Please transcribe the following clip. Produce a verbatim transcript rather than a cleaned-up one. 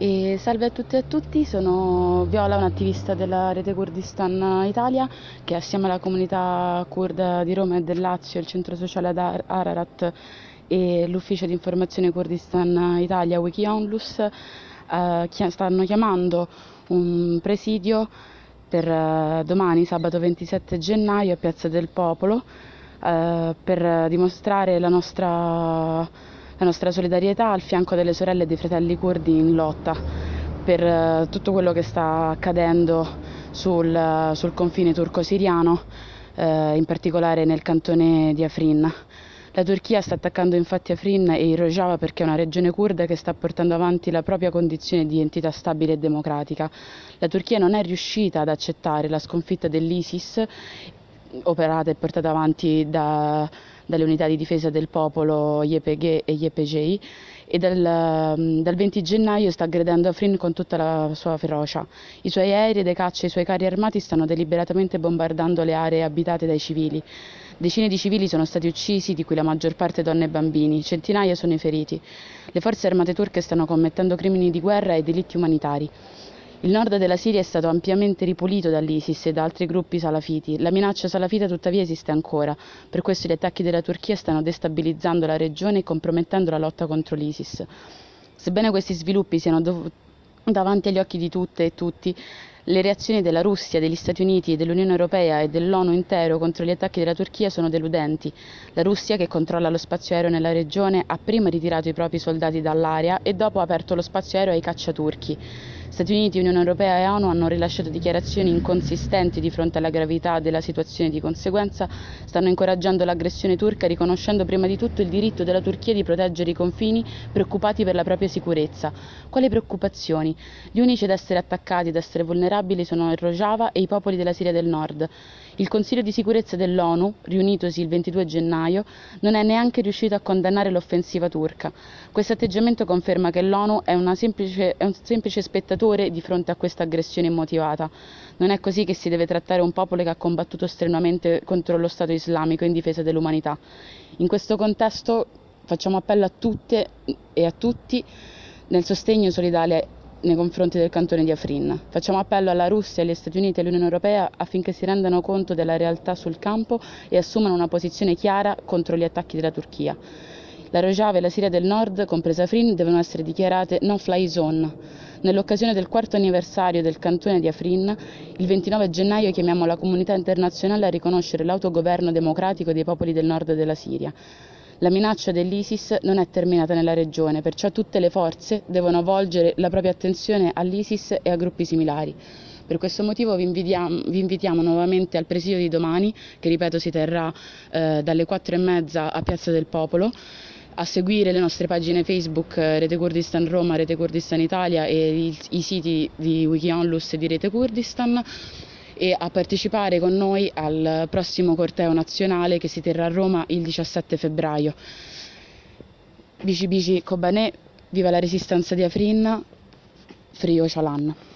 E salve a tutte e a tutti, sono Viola, un'attivista della Rete Kurdistan Italia che assieme alla comunità kurda di Roma e del Lazio, il centro sociale ad Ar- Ararat e l'ufficio di informazione Kurdistan Italia Wikionlus eh, chia- stanno chiamando un presidio per eh, domani, sabato ventisette gennaio, a Piazza del Popolo eh, per dimostrare la nostra, la nostra solidarietà al fianco delle sorelle e dei fratelli curdi in lotta per eh, tutto quello che sta accadendo sul, sul confine turco-siriano, eh, in particolare nel cantone di Afrin. La Turchia sta attaccando infatti Afrin e il Rojava perché è una regione curda che sta portando avanti la propria condizione di entità stabile e democratica. La Turchia non è riuscita ad accettare la sconfitta dell'ISIS operata e portata avanti da, dalle unità di difesa del popolo Y P G e Y P G I e dal, dal venti gennaio sta aggredendo Afrin con tutta la sua ferocia. I suoi aerei, dei caccia e i suoi carri armati stanno deliberatamente bombardando le aree abitate dai civili. Decine di civili sono stati uccisi, di cui la maggior parte donne e bambini, centinaia sono i feriti. Le forze armate turche stanno commettendo crimini di guerra e delitti umanitari. Il nord della Siria è stato ampiamente ripulito dall'ISIS e da altri gruppi salafiti. La minaccia salafita tuttavia esiste ancora. Per questo gli attacchi della Turchia stanno destabilizzando la regione e compromettendo la lotta contro l'ISIS. Sebbene questi sviluppi siano dov- davanti agli occhi di tutte e tutti, le reazioni della Russia, degli Stati Uniti, dell'Unione Europea e dell'ONU intero contro gli attacchi della Turchia sono deludenti. La Russia, che controlla lo spazio aereo nella regione, ha prima ritirato i propri soldati dall'area e dopo ha aperto lo spazio aereo ai cacciaturchi. Stati Uniti, Unione Europea e ONU hanno rilasciato dichiarazioni inconsistenti di fronte alla gravità della situazione e di conseguenza stanno incoraggiando l'aggressione turca riconoscendo prima di tutto il diritto della Turchia di proteggere i confini preoccupati per la propria sicurezza. Quali preoccupazioni? Gli unici ad essere attaccati, ad essere vulnerabili sono il Rojava e i popoli della Siria del Nord. Il Consiglio di sicurezza dell'ONU, riunitosi il ventidue gennaio, non è neanche riuscito a condannare l'offensiva turca. Questo atteggiamento conferma che l'ONU è, una semplice, è un semplice spettatore di fronte a questa aggressione immotivata. Non è così che si deve trattare un popolo che ha combattuto strenuamente contro lo Stato islamico in difesa dell'umanità. In questo contesto facciamo appello a tutte e a tutti nel sostegno solidale nei confronti del cantone di Afrin. Facciamo appello alla Russia, agli Stati Uniti e all'Unione Europea affinché si rendano conto della realtà sul campo e assumano una posizione chiara contro gli attacchi della Turchia. La Rojava e la Siria del Nord, compresa Afrin, devono essere dichiarate no-fly zone. Nell'occasione del quarto anniversario del cantone di Afrin, il ventinove gennaio chiamiamo la comunità internazionale a riconoscere l'autogoverno democratico dei popoli del nord della Siria. La minaccia dell'ISIS non è terminata nella regione, perciò tutte le forze devono volgere la propria attenzione all'ISIS e a gruppi similari. Per questo motivo vi invitiamo, vi invitiamo nuovamente al presidio di domani, che ripeto si terrà eh, dalle quattro e mezza a Piazza del Popolo, a seguire le nostre pagine Facebook eh, Rete Kurdistan Roma, Rete Kurdistan Italia e i, i siti di Wikionlus e di Rete Kurdistan e a partecipare con noi al prossimo corteo nazionale che si terrà a Roma il diciassette febbraio. Bici Bici Kobanè, viva la resistenza di Afrin, Frio Chalan.